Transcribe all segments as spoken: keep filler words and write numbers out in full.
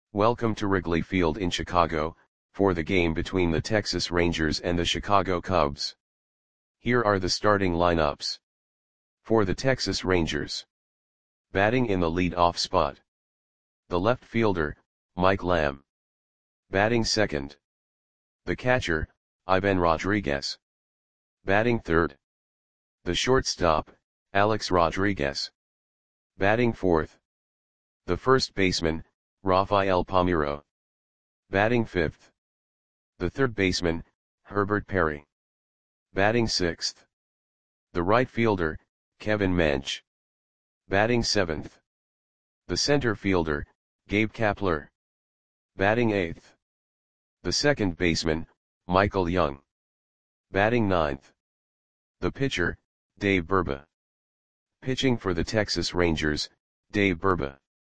Welcome to Wrigley Field in Chicago, for the game between the Texas Rangers and the Chicago Cubs. Here are the starting lineups. For the Texas Rangers. Batting in the lead-off spot. The left fielder, Mike Lamb. Batting second. The catcher, Ivan Rodriguez. Batting third. The shortstop, Alex Rodriguez. Batting fourth. The first baseman, Rafael Palmeiro. Batting fifth. The third baseman, Herbert Perry. Batting sixth. The right fielder, Kevin Mench. Batting seventh. The center fielder, Gabe Kapler. Batting eighth. The second baseman, Michael Young. Batting ninth. The pitcher, Dave Burba. Pitching for the Texas Rangers, Dave Burba.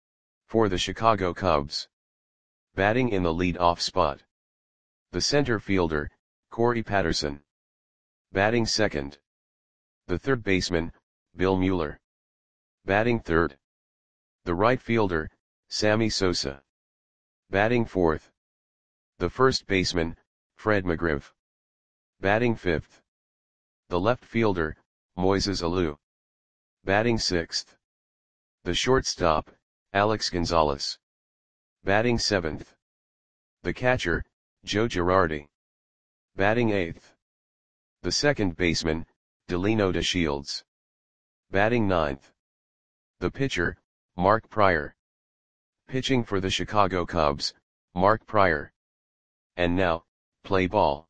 For the Chicago Cubs. Batting in the lead-off spot. The center fielder, Corey Patterson. Batting second. The third baseman, Bill Mueller. Batting third. The right fielder, Sammy Sosa. Batting fourth. The first baseman, Fred McGriff. Batting fifth. The left fielder, Moises Alou. Batting sixth. The shortstop, Alex Gonzalez. Batting seventh. The catcher, Joe Girardi. Batting eighth. The second baseman, Delino DeShields. Batting ninth. The pitcher, Mark Prior. Pitching for the Chicago Cubs, Mark Prior. And now, play ball.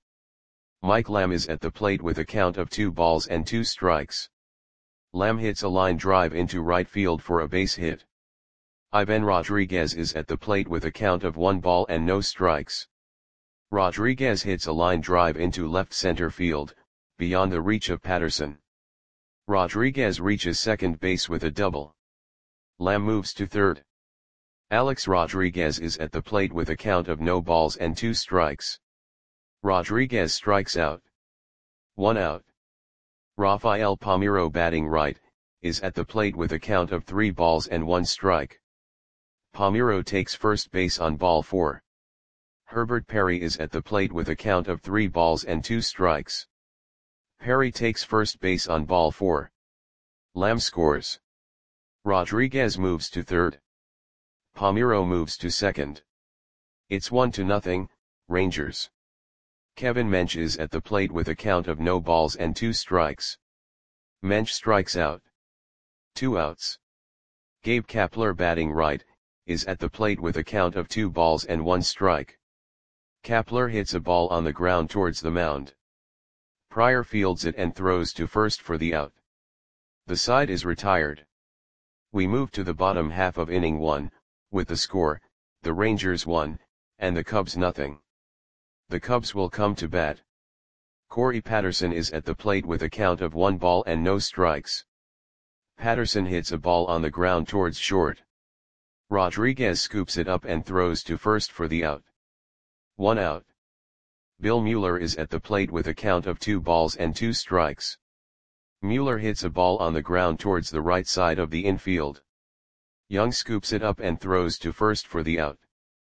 Mike Lamb is at the plate with a count of two balls and two strikes. Lamb hits a line drive into right field for a base hit. Ivan Rodriguez is at the plate with a count of one ball and no strikes. Rodriguez hits a line drive into left center field, beyond the reach of Patterson. Rodriguez reaches second base with a double. Lamb moves to third. Alex Rodriguez is at the plate with a count of no balls and two strikes. Rodriguez strikes out. One out. Rafael Palmeiro, batting right, is at the plate with a count of three balls and one strike. Palmeiro takes first base on ball four. Herbert Perry is at the plate with a count of three balls and two strikes. Perry takes first base on ball four. Lamb scores. Rodriguez moves to third. Palmeiro moves to second. It's one to nothing, Rangers. Kevin Mench is at the plate with a count of no balls and two strikes. Mench strikes out. Two outs. Gabe Kapler, batting right, is at the plate with a count of two balls and one strike. Kapler hits a ball on the ground towards the mound. Prior fields it and throws to first for the out. The side is retired. We move to the bottom half of inning one, with the score, the Rangers one, and the Cubs nothing. The Cubs will come to bat. Corey Patterson is at the plate with a count of one ball and no strikes. Patterson hits a ball on the ground towards short. Rodriguez scoops it up and throws to first for the out. One out. Bill Mueller is at the plate with a count of two balls and two strikes. Mueller hits a ball on the ground towards the right side of the infield. Young scoops it up and throws to first for the out.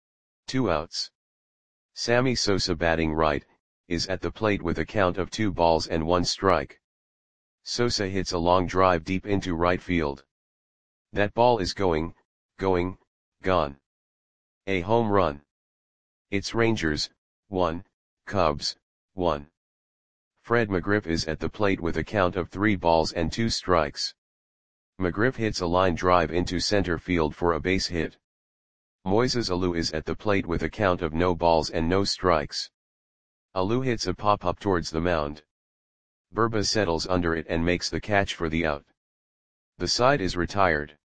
Two outs. Sammy Sosa, batting right, is at the plate with a count of two balls and one strike. Sosa hits a long drive deep into right field. That ball is going, going, gone. A home run. It's Rangers, one, Cubs, one. Fred McGriff is at the plate with a count of three balls and two strikes. McGriff hits a line drive into center field for a base hit. Moises Alou is at the plate with a count of no balls and no strikes. Alou hits a pop-up towards the mound. Burba settles under it and makes the catch for the out. The side is retired.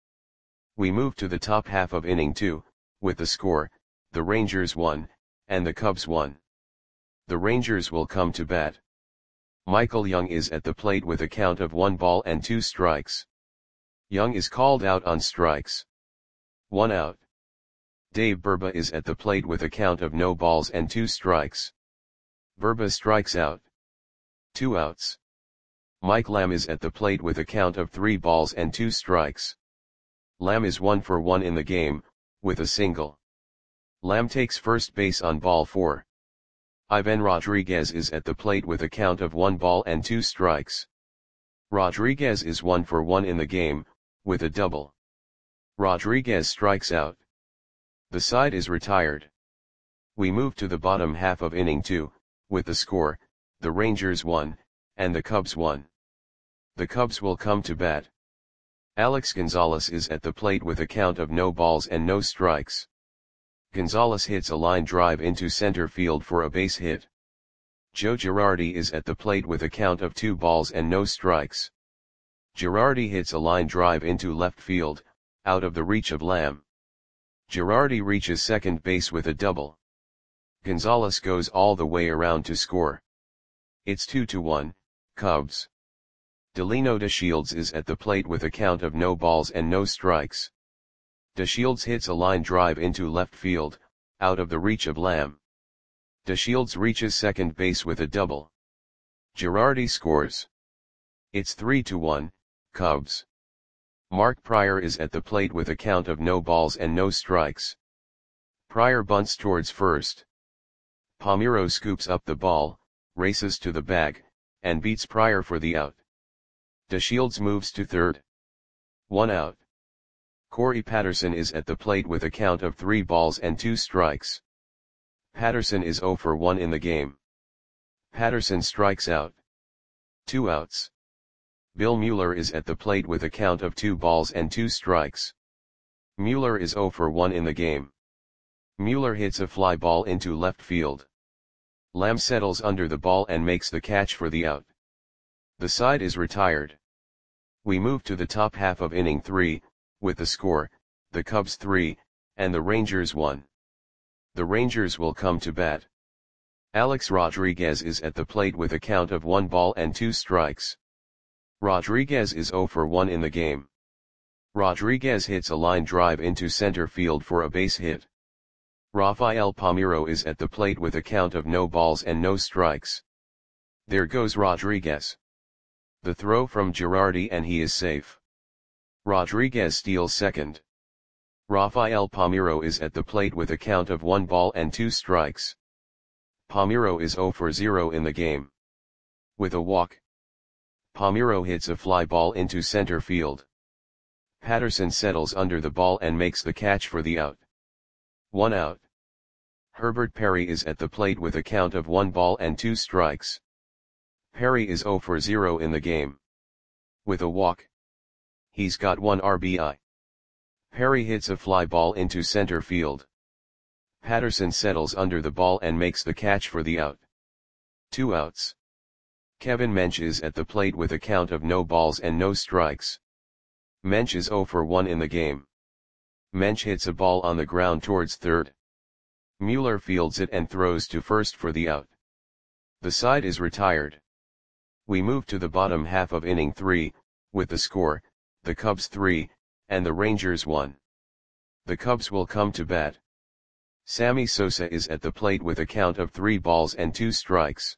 We move to the top half of inning two, with the score, the Rangers one, and the Cubs one. The Rangers will come to bat. Michael Young is at the plate with a count of one ball and two strikes. Young is called out on strikes. One out. Dave Burba is at the plate with a count of no balls and two strikes. Burba strikes out. Two outs. Mike Lamb is at the plate with a count of three balls and two strikes. Lamb is one for one in the game, with a single. Lamb takes first base on ball four. Ivan Rodriguez is at the plate with a count of one ball and two strikes. Rodriguez is one for one in the game, with a double. Rodriguez strikes out. The side is retired. We move to the bottom half of inning two, with the score, the Rangers won, and the Cubs won. The Cubs will come to bat. Alex Gonzalez is at the plate with a count of no balls and no strikes. Gonzalez hits a line drive into center field for a base hit. Joe Girardi is at the plate with a count of two balls and no strikes. Girardi hits a line drive into left field, out of the reach of Lamb. Girardi reaches second base with a double. Gonzalez goes all the way around to score. It's two to one, Cubs. Delino DeShields is at the plate with a count of no balls and no strikes. DeShields hits a line drive into left field, out of the reach of Lamb. DeShields reaches second base with a double. Girardi scores. It's three to one, Cubs. Mark Prior is at the plate with a count of no balls and no strikes. Prior bunts towards first. Palmeiro scoops up the ball, races to the bag, and beats Prior for the out. DeShields moves to third. One out. Corey Patterson is at the plate with a count of three balls and two strikes. Patterson is zero for one in the game. Patterson strikes out. Two outs. Bill Mueller is at the plate with a count of two balls and two strikes. Mueller is zero for one in the game. Mueller hits a fly ball into left field. Lamb settles under the ball and makes the catch for the out. The side is retired. We move to the top half of inning three, with the score, the Cubs three, and the Rangers one. The Rangers will come to bat. Alex Rodriguez is at the plate with a count of one ball and two strikes. Rodriguez is zero for one in the game. Rodriguez hits a line drive into center field for a base hit. Rafael Palmeiro is at the plate with a count of no balls and no strikes. There goes Rodriguez. The throw from Girardi and he is safe. Rodriguez steals second. Rafael Palmeiro is at the plate with a count of one ball and two strikes. Palmeiro is zero for zero in the game. With a walk. Palmeiro hits a fly ball into center field. Patterson settles under the ball and makes the catch for the out. One out. Herbert Perry is at the plate with a count of one ball and two strikes. Perry is zero for zero in the game. With a walk. He's got one R B I. Perry hits a fly ball into center field. Patterson settles under the ball and makes the catch for the out. Two outs. Kevin Mench is at the plate with a count of no balls and no strikes. Mench is zero for one in the game. Mench hits a ball on the ground towards third. Mueller fields it and throws to first for the out. The side is retired. We move to the bottom half of inning three, with the score, the Cubs three, and the Rangers one. The Cubs will come to bat. Sammy Sosa is at the plate with a count of three balls and two strikes.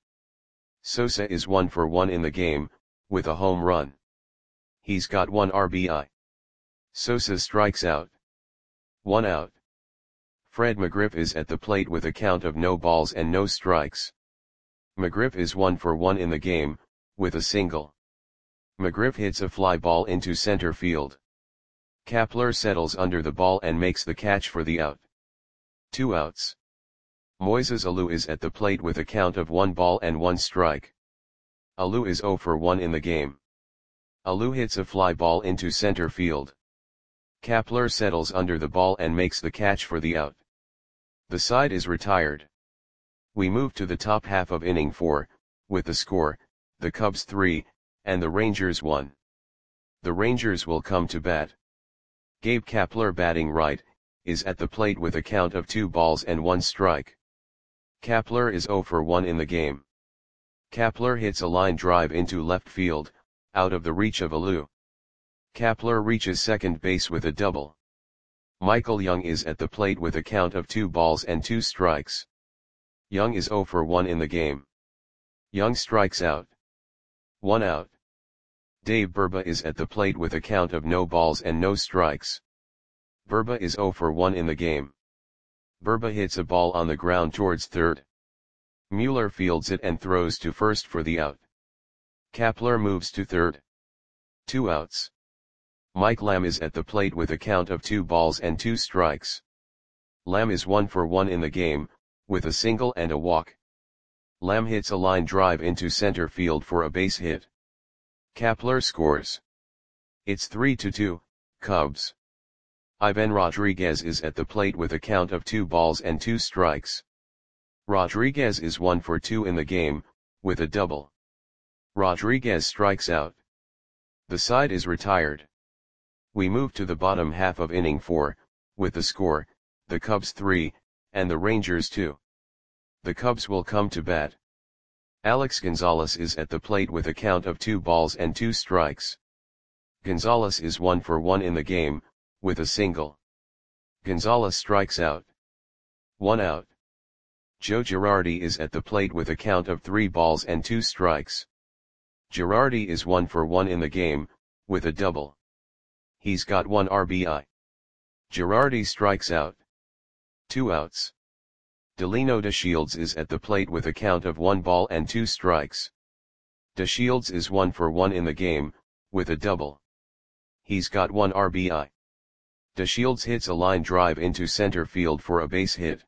Sosa is one for one in the game, with a home run. He's got one R B I. Sosa strikes out. One out. Fred McGriff is at the plate with a count of no balls and no strikes. McGriff is one for one in the game, with a single. McGriff hits a fly ball into center field. Kapler settles under the ball and makes the catch for the out. Two outs. Moises Alou is at the plate with a count of one ball and one strike. Alou is zero for one in the game. Alou hits a fly ball into center field. Kapler settles under the ball and makes the catch for the out. The side is retired. We move to the top half of inning four, with the score, the Cubs three, and the Rangers one. The Rangers will come to bat. Gabe Kapler, batting right, is at the plate with a count of two balls and one strike. Kapler is zero for one in the game. Kapler hits a line drive into left field, out of the reach of Alou. Kapler reaches second base with a double. Michael Young is at the plate with a count of two balls and two strikes. Young is zero for one in the game. Young strikes out. One out. Dave Burba is at the plate with a count of no balls and no strikes. Burba is zero for one in the game. Burba hits a ball on the ground towards third. Mueller fields it and throws to first for the out. Kapler moves to third. Two outs. Mike Lamb is at the plate with a count of two balls and two strikes. Lamb is one for one in the game, with a single and a walk. Lamb hits a line drive into center field for a base hit. Kapler scores. It's three to two, Cubs. Ivan Rodriguez is at the plate with a count of two balls and two strikes. Rodriguez is one for two in the game, with a double. Rodriguez strikes out. The side is retired. We move to the bottom half of inning four, with the score, the Cubs three, and the Rangers two. The Cubs will come to bat. Alex Gonzalez is at the plate with a count of two balls and two strikes. Gonzalez is one for one in the game, with a single. Gonzalez strikes out. One out. Joe Girardi is at the plate with a count of three balls and two strikes. Girardi is one for one in the game, with a double. He's got one R B I. Girardi strikes out. Two outs. Delino DeShields is at the plate with a count of one ball and two strikes. DeShields is one for one in the game, with a double. He's got one R B I. DeShields hits a line drive into center field for a base hit.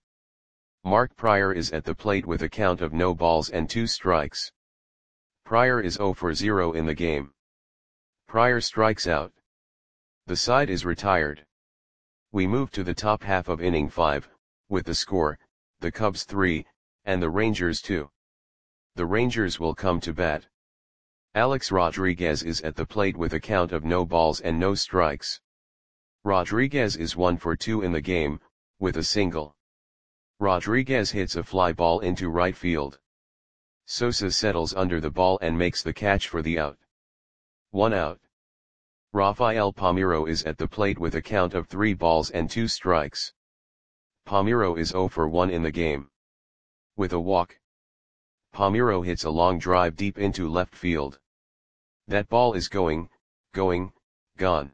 Mark Pryor is at the plate with a count of no balls and two strikes. Pryor is zero for zero in the game. Pryor strikes out. The side is retired. We move to the top half of inning five, with the score, the Cubs three, and the Rangers two. The Rangers will come to bat. Alex Rodriguez is at the plate with a count of no balls and no strikes. Rodriguez is one for two in the game, with a single. Rodriguez hits a fly ball into right field. Sosa settles under the ball and makes the catch for the out. One out. Rafael Palmeiro is at the plate with a count of three balls and two strikes. Palmeiro is zero for one in the game. With a walk. Palmeiro hits a long drive deep into left field. That ball is going, going, gone.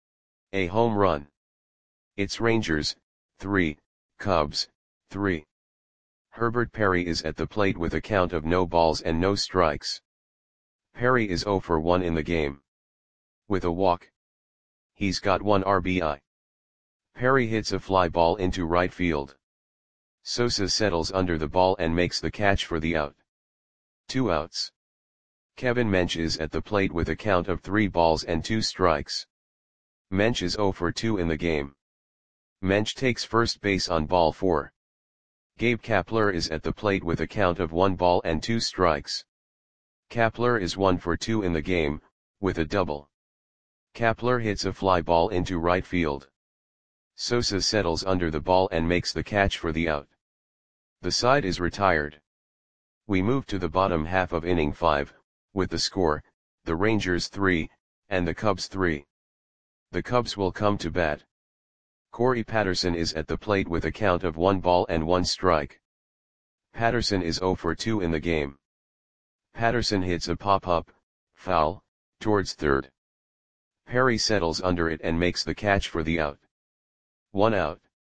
A home run. It's Rangers, three, Cubs, three. Herbert Perry is at the plate with a count of no balls and no strikes. Perry is zero for one in the game. With a walk. He's got one R B I. Perry hits a fly ball into right field. Sosa settles under the ball and makes the catch for the out. Two outs. Kevin Mench is at the plate with a count of three balls and two strikes. Mench is zero for two in the game. Mench takes first base on ball four. Gabe Kapler is at the plate with a count of one ball and two strikes. Kapler is one for two in the game, with a double. Kapler hits a fly ball into right field. Sosa settles under the ball and makes the catch for the out. The side is retired. We move to the bottom half of inning five, with the score, the Rangers three, and the Cubs three. The Cubs will come to bat. Corey Patterson is at the plate with a count of one ball and one strike. Patterson is zero for two in the game. Patterson hits a pop-up, foul, towards third. Perry settles under it and makes the catch for the out. One out.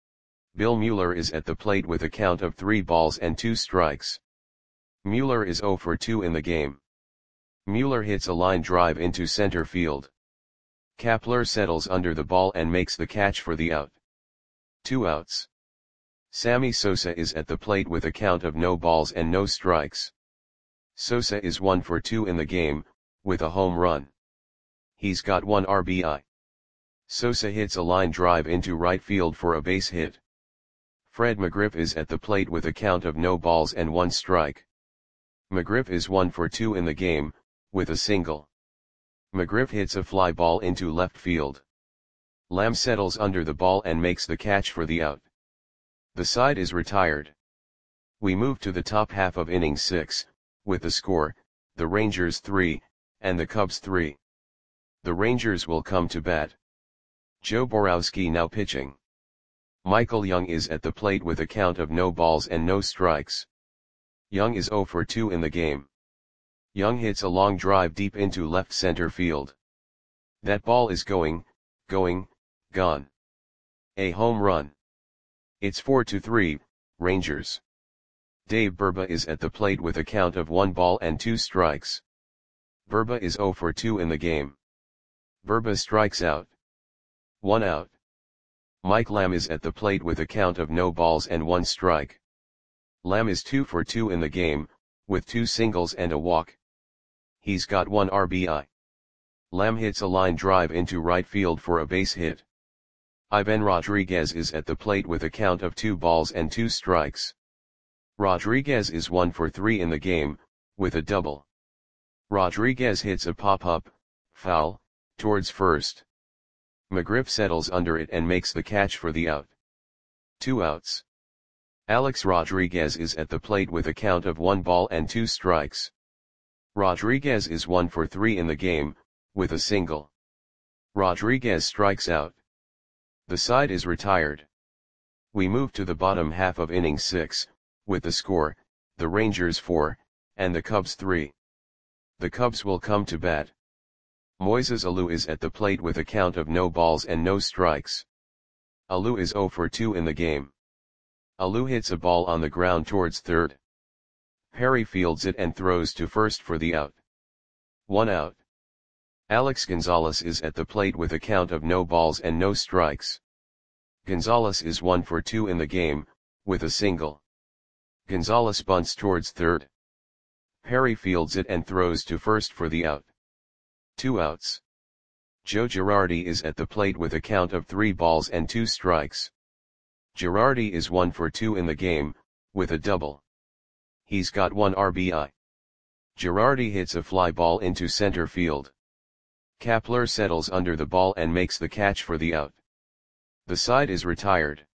Bill Mueller is at the plate with a count of three balls and two strikes. Mueller is zero for two in the game. Mueller hits a line drive into center field. Kapler settles under the ball and makes the catch for the out. Two outs. Sammy Sosa is at the plate with a count of no balls and no strikes. Sosa is one for two in the game, with a home run. He's got one R B I. Sosa hits a line drive into right field for a base hit. Fred McGriff is at the plate with a count of no balls and one strike. McGriff is one for two in the game, with a single. McGriff hits a fly ball into left field. Lamb settles under the ball and makes the catch for the out. The side is retired. We move to the top half of inning six, with the score, the Rangers three, and the Cubs three. The Rangers will come to bat. Joe Borowski now pitching. Michael Young is at the plate with a count of no balls and no strikes. Young is zero for two in the game. Young hits a long drive deep into left center field. That ball is going, going, gone. A home run. It's four to three, Rangers. Dave Burba is at the plate with a count of one ball and two strikes. Burba is zero for two in the game. Burba strikes out. One out. Mike Lamb is at the plate with a count of no balls and one strike. Lamb is two for two in the game, with two singles and a walk. He's got one R B I. Lamb hits a line drive into right field for a base hit. Ivan Rodriguez is at the plate with a count of two balls and two strikes. Rodriguez is one for three in the game, with a double. Rodriguez hits a pop-up, foul, towards first. McGriff settles under it and makes the catch for the out. Two outs. Alex Rodriguez is at the plate with a count of one ball and two strikes. Rodriguez is one for three in the game, with a single. Rodriguez strikes out. The side is retired. We move to the bottom half of inning six, with the score, the Rangers four, and the Cubs three. The Cubs will come to bat. Moises Alou is at the plate with a count of no balls and no strikes. Alou is zero for two in the game. Alou hits a ball on the ground towards third. Perry fields it and throws to first for the out. One out. Alex Gonzalez is at the plate with a count of no balls and no strikes. Gonzalez is one for two in the game, with a single. Gonzalez bunts towards third. Perry fields it and throws to first for the out. Two outs. Joe Girardi is at the plate with a count of three balls and two strikes. Girardi is one for two in the game, with a double. He's got one R B I. Girardi hits a fly ball into center field. Kapler settles under the ball and makes the catch for the out. The side is retired.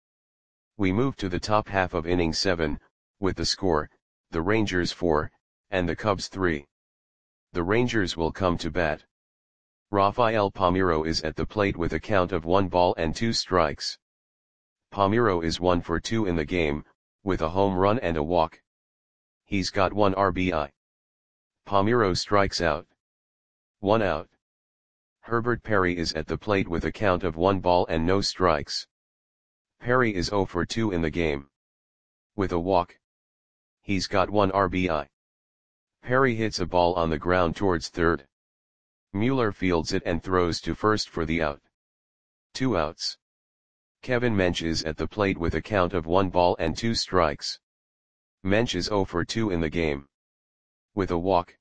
We move to the top half of inning seven, with the score, the Rangers four, and the Cubs three. The Rangers will come to bat. Rafael Palmeiro is at the plate with a count of one ball and two strikes. Palmeiro is one for two in the game, with a home run and a walk. He's got one R B I. Palmeiro strikes out. One out. Herbert Perry is at the plate with a count of one ball and no strikes. Perry is zero for two in the game. With a walk. He's got one R B I. Perry hits a ball on the ground towards third. Mueller fields it and throws to first for the out. Two outs. Kevin Mench is at the plate with a count of one ball and two strikes. Mench is zero for two in the game. With a walk.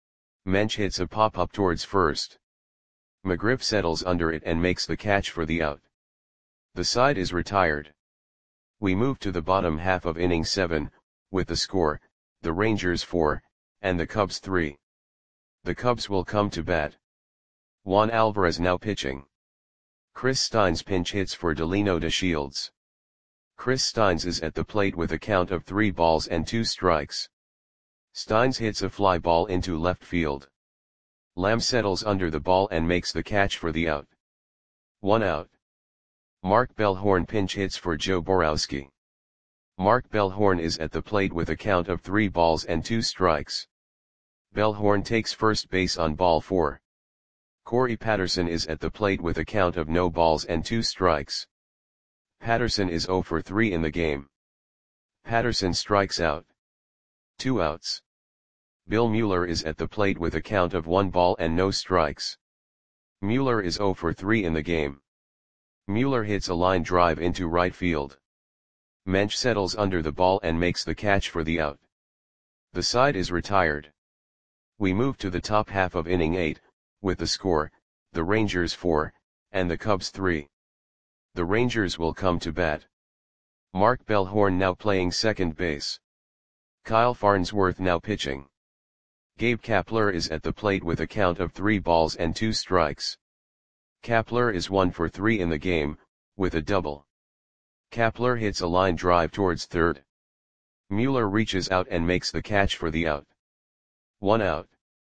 Mench hits a pop-up towards first. McGriff settles under it and makes the catch for the out. The side is retired. We move to the bottom half of inning seven, with the score, the Rangers four, and the Cubs three. The Cubs will come to bat. Juan Alvarez now pitching. Chris Steins pinch hits for Delino DeShields. Chris Steins is at the plate with a count of three balls and two strikes. Steins hits a fly ball into left field. Lamb settles under the ball and makes the catch for the out. One out. Mark Bellhorn pinch hits for Joe Borowski. Mark Bellhorn is at the plate with a count of three balls and two strikes. Bellhorn takes first base on ball four. Corey Patterson is at the plate with a count of no balls and two strikes. Patterson is zero for three in the game. Patterson strikes out. Two outs. Bill Mueller is at the plate with a count of one ball and no strikes. Mueller is zero for three in the game. Mueller hits a line drive into right field. Mench settles under the ball and makes the catch for the out. The side is retired. We move to the top half of inning eight, with the score, the Rangers four, and the Cubs three. The Rangers will come to bat. Mark Bellhorn now playing second base. Kyle Farnsworth now pitching. Gabe Kapler is at the plate with a count of three balls and two strikes. Kapler is one for three in the game, with a double. Kapler hits a line drive towards third. Mueller reaches out and makes the catch for the out. One out.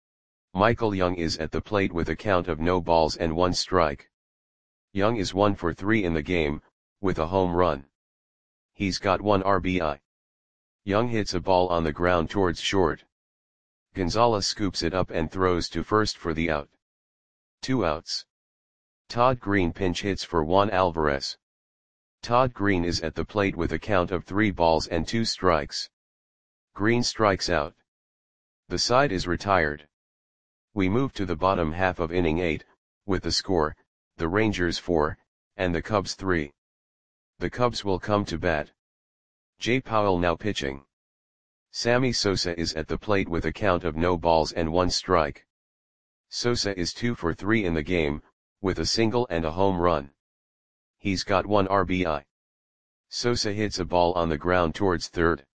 Michael Young is at the plate with a count of no balls and one strike. Young is one for three in the game, with a home run. He's got one R B I. Young hits a ball on the ground towards short. Gonzalez scoops it up and throws to first for the out. Two outs. Todd Green pinch hits for Juan Alvarez. Todd Green is at the plate with a count of three balls and two strikes. Green strikes out. The side is retired. We move to the bottom half of inning eight, with the score, the Rangers four, and the Cubs three. The Cubs will come to bat. Jay Powell now pitching. Sammy Sosa is at the plate with a count of no balls and one strike. Sosa is two for three in the game, with a single and a home run. He's got one R B I. Sosa hits a ball on the ground towards third.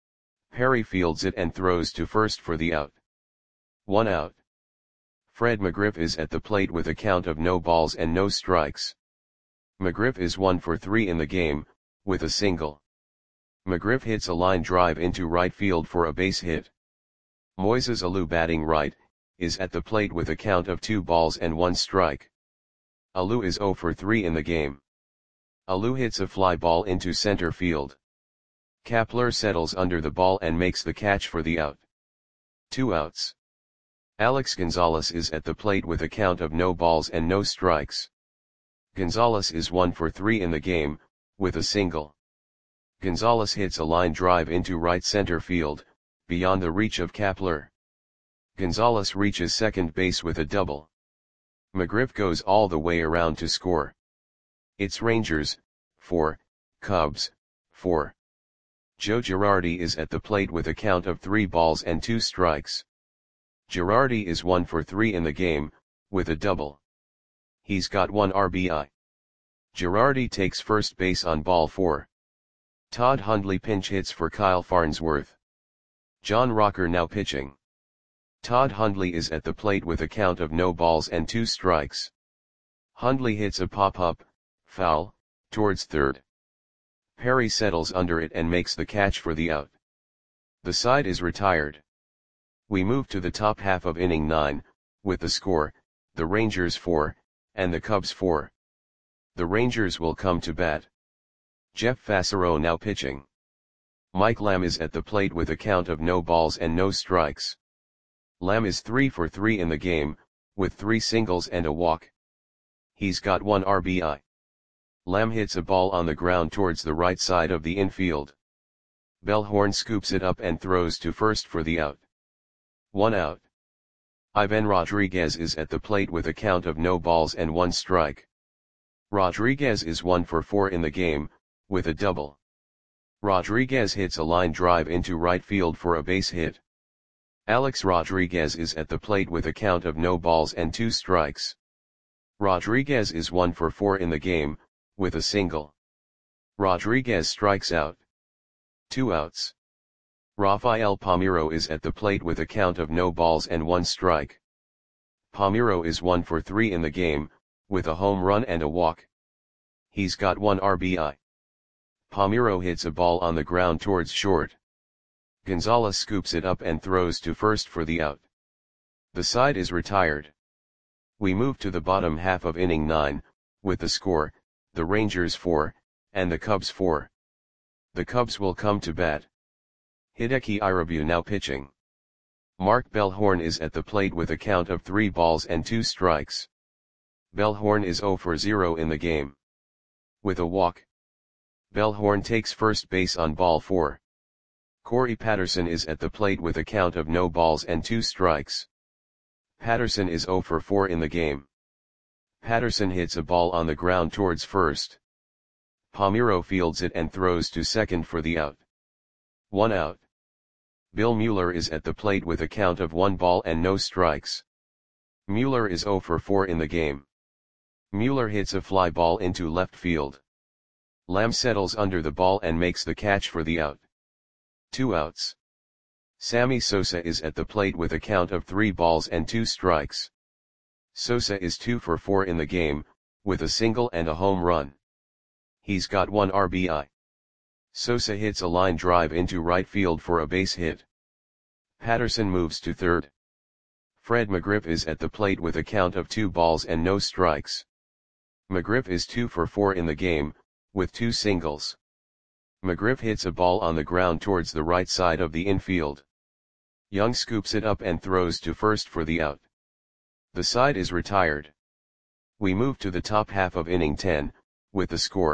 Perry fields it and throws to first for the out. One out. Fred McGriff is at the plate with a count of no balls and no strikes. McGriff is one for three in the game, with a single. McGriff hits a line drive into right field for a base hit. Moises Alou, batting right, is at the plate with a count of two balls and one strike. Alou is zero for three in the game. Alou hits a fly ball into center field. Kapler settles under the ball and makes the catch for the out. Two outs. Alex Gonzalez is at the plate with a count of no balls and no strikes. Gonzalez is one for three in the game, with a single. Gonzalez hits a line drive into right center field, beyond the reach of Kapler. Gonzalez reaches second base with a double. McGriff goes all the way around to score. It's Rangers, four, Cubs, four. Joe Girardi is at the plate with a count of three balls and two strikes. Girardi is one for three in the game, with a double. He's got one R B I. Girardi takes first base on ball four. Todd Hundley pinch hits for Kyle Farnsworth. John Rocker now pitching. Todd Hundley is at the plate with a count of no balls and two strikes. Hundley hits a pop-up, foul, towards third. Perry settles under it and makes the catch for the out. The side is retired. We move to the top half of inning nine, with the score, the Rangers four, and the Cubs four. The Rangers will come to bat. Jeff Fassero now pitching. Mike Lamb is at the plate with a count of no balls and no strikes. Lamb is three for three in the game, with three singles and a walk. He's got one R B I. Lamb hits a ball on the ground towards the right side of the infield. Bellhorn scoops it up and throws to first for the out. One out. Ivan Rodriguez is at the plate with a count of no balls and one strike. Rodriguez is one for four in the game, with a double. Rodriguez hits a line drive into right field for a base hit. Alex Rodriguez is at the plate with a count of no balls and two strikes. Rodriguez is one for four in the game, with a single. Rodriguez strikes out. Two outs. Rafael Palmeiro is at the plate with a count of no balls and one strike. Palmeiro is one for three in the game, with a home run and a walk. He's got one R B I. Palmeiro hits a ball on the ground towards short. Gonzalez scoops it up and throws to first for the out. The side is retired. We move to the bottom half of inning nine, with the score, the Rangers four, and the Cubs four. The Cubs will come to bat. Hideki Irabu now pitching. Mark Bellhorn is at the plate with a count of three balls and two strikes. Bellhorn is zero for zero in the game. With a walk. Bellhorn takes first base on ball four. Corey Patterson is at the plate with a count of no balls and two strikes. Patterson is zero for four in the game. Patterson hits a ball on the ground towards first. Palmeiro fields it and throws to second for the out. One out. Bill Mueller is at the plate with a count of one ball and no strikes. Mueller is zero for four in the game. Mueller hits a fly ball into left field. Lamb settles under the ball and makes the catch for the out. Two outs. Sammy Sosa is at the plate with a count of three balls and two strikes. Sosa is two for four in the game, with a single and a home run. He's got one R B I. Sosa hits a line drive into right field for a base hit. Patterson moves to third. Fred McGriff is at the plate with a count of two balls and no strikes. McGriff is two for four in the game, with two singles. McGriff hits a ball on the ground towards the right side of the infield. Young scoops it up and throws to first for the out. The side is retired. We move to the top half of inning ten, with the score,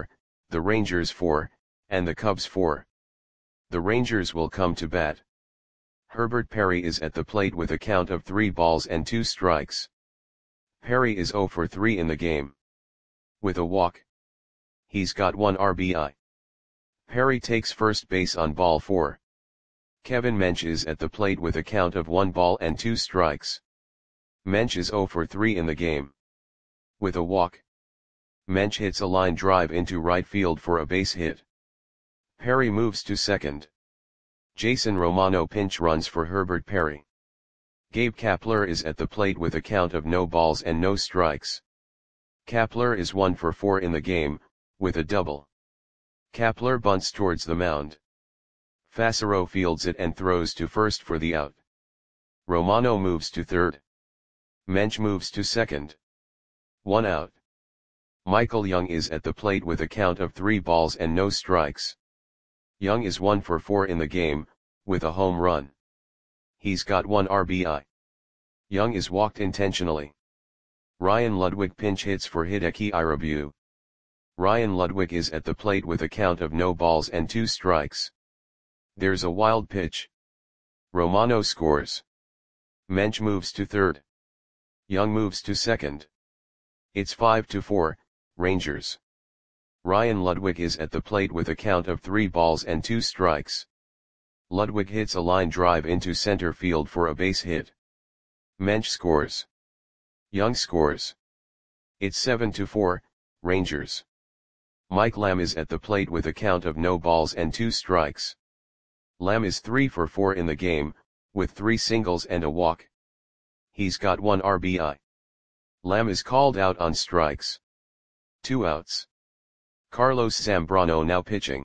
the Rangers four, and the Cubs four. The Rangers will come to bat. Herbert Perry is at the plate with a count of three balls and two strikes. Perry is zero for three in the game. With a walk. He's got one R B I. Perry takes first base on ball four. Kevin Mench is at the plate with a count of one ball and two strikes. Mench is zero for three in the game. With a walk. Mench hits a line drive into right field for a base hit. Perry moves to second. Jason Romano pinch runs for Herbert Perry. Gabe Kapler is at the plate with a count of no balls and no strikes. Kapler is one for four in the game, with a double. Kapler bunts towards the mound. Fassero fields it and throws to first for the out. Romano moves to third. Mench moves to second. One out. Michael Young is at the plate with a count of three balls and no strikes. Young is one for four in the game, with a home run. He's got one R B I. Young is walked intentionally. Ryan Ludwig pinch hits for Hideki Irabu. Ryan Ludwig is at the plate with a count of no balls and two strikes. There's a wild pitch. Romano scores. Mench moves to third. Young moves to second. It's five to four, Rangers. Ryan Ludwig is at the plate with a count of three balls and two strikes. Ludwig hits a line drive into center field for a base hit. Mench scores. Young scores. It's seven to four, Rangers. Mike Lamb is at the plate with a count of no balls and two strikes. Lamb is three for four in the game, with three singles and a walk. He's got one R B I. Lamb is called out on strikes. Two outs. Carlos Zambrano now pitching.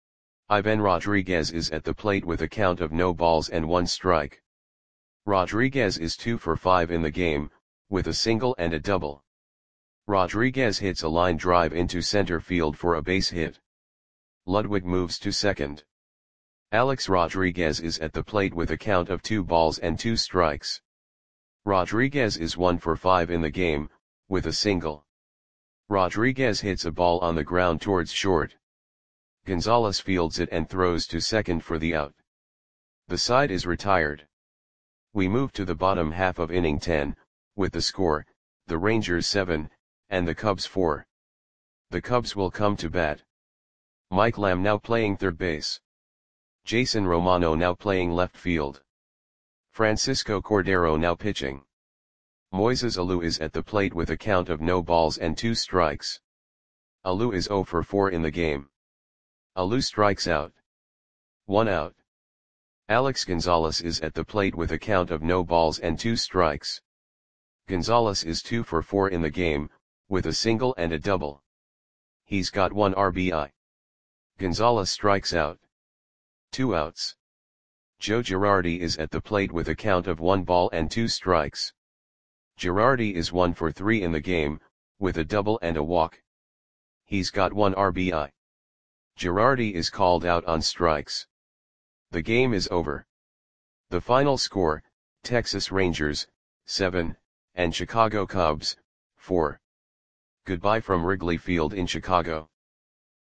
Ivan Rodriguez is at the plate with a count of no balls and one strike. Rodriguez is two for five in the game, with a single and a double. Rodriguez hits a line drive into center field for a base hit. Ludwig moves to second. Alex Rodriguez is at the plate with a count of two balls and two strikes. Rodriguez is one for five in the game, with a single. Rodriguez hits a ball on the ground towards short. Gonzalez fields it and throws to second for the out. The side is retired. We move to the bottom half of inning ten, with the score, the Rangers seven, and the Cubs four. The Cubs will come to bat. Mike Lamb now playing third base. Jason Romano now playing left field. Francisco Cordero now pitching. Moises Alou is at the plate with a count of no balls and two strikes. Alou is zero for four in the game. Alou strikes out. One out. Alex Gonzalez is at the plate with a count of no balls and two strikes. Gonzalez is two for four in the game, with a single and a double. He's got one R B I. Gonzalez strikes out. Two outs. Joe Girardi is at the plate with a count of one ball and two strikes. Girardi is one for three in the game, with a double and a walk. He's got one R B I. Girardi is called out on strikes. The game is over. The final score, Texas Rangers, seven, and Chicago Cubs, four. Goodbye from Wrigley Field in Chicago.